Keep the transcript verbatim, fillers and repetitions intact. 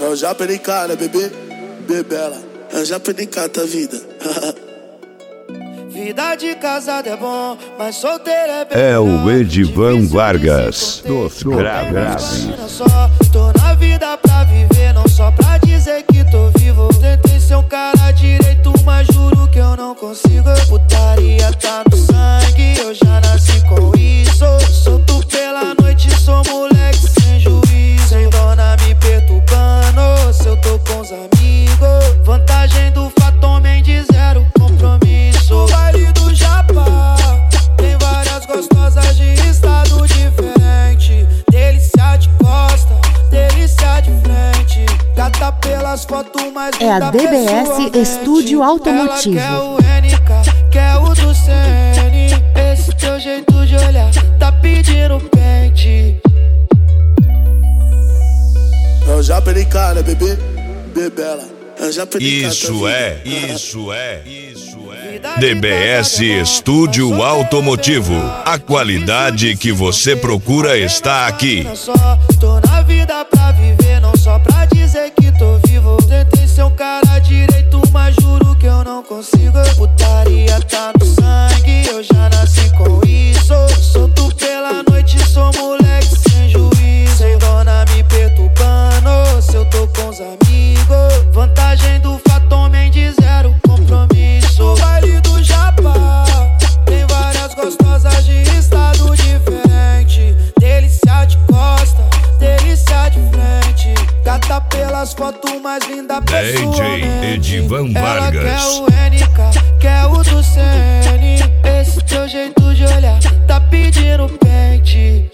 Eu já perdi cara, bebê, bebela. Eu já perdi cara, vida. Vida de casado é bom, mas solteiro é bem. É o Edivan Vargas dos Graves. Tô na vida pra viver, não só pra dizer que tô vivo. Tentei ser um cara direito, mas juro que eu não consigo. Putaria tá no sangue, eu já nasci com isso. Solto pela noite, sou moleque sem juízo. Sem dona me perturbando, se eu tô com os amigos. Vantagem do Fatom Mendes, zero compromisso. Baile do Japão, tem várias gostosas de estado diferente. Delícia de costa, delícia de frente. Gata pelas fotos mais É a D B S Estúdio Automotivo. Ela quer o N K, quer o do C N. Esse teu jeito de olhar tá pedindo pente. Eu já perdi cara, bebê, bebela. Eu já perdi cara. Isso é, isso é, isso é. D B S Estúdio Automotivo. A qualidade que você procura está aqui. Tô na vida pra viver, não só pra dizer que tô vivo. Tentei ser um cara direito, mas juro que eu não consigo. Putaria tá no sangue, eu já nasci com isso. Solto pela noite, sou moleque sem juízo. Sem dona me perturbando, se eu tô com os amigos. Vantagem do Fatom Mendes, zero compromisso. Baile do Japão, tem várias gostosas de estado diferente. Delícia de costa, delícia de frente. Gata pelas fotos mais linda pessoalmente. D J Edivan Ela Vargas. quer o N K, quer o do C N. Esse teu jeito de olhar tá pedindo pente.